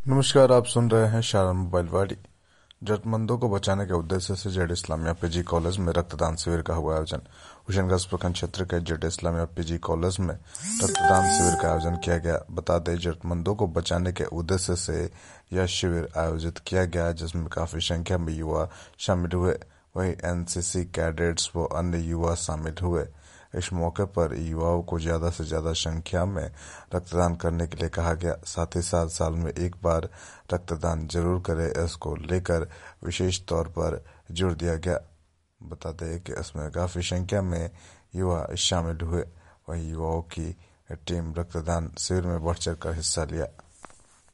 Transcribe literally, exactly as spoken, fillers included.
नमस्कार, आप सुन रहे हैं शारन मोबाइल वाड़ी। जरूरतमंदों को बचाने के उद्देश्य से जेड इस्लामिया पीजी कॉलेज में रक्तदान शिविर का हुआ आयोजन। हुसैनगंज प्रखंड क्षेत्र के जेड इस्लामिया पीजी कॉलेज में रक्तदान शिविर का आयोजन किया गया। बता दें, जरूरतमंदों को बचाने के उद्देश्य से यह शिविर आयोजित किया गया, जिसमें काफी संख्या में युवा शामिल हुए। वहीं एनसीसी कैडेट्स व अन्य युवा शामिल हुए। इस मौके पर युवाओं को ज्यादा से ज्यादा संख्या में रक्तदान करने के लिए कहा गया। साथ ही साथ साल में एक बार रक्तदान जरूर करें, इसको लेकर विशेष तौर पर जोर दिया गया। बता दें कि इसमें काफी संख्या में युवा शामिल हुए। वहीं युवाओं की टीम रक्तदान शिविर में बढ़ चढ़ कर हिस्सा लिया।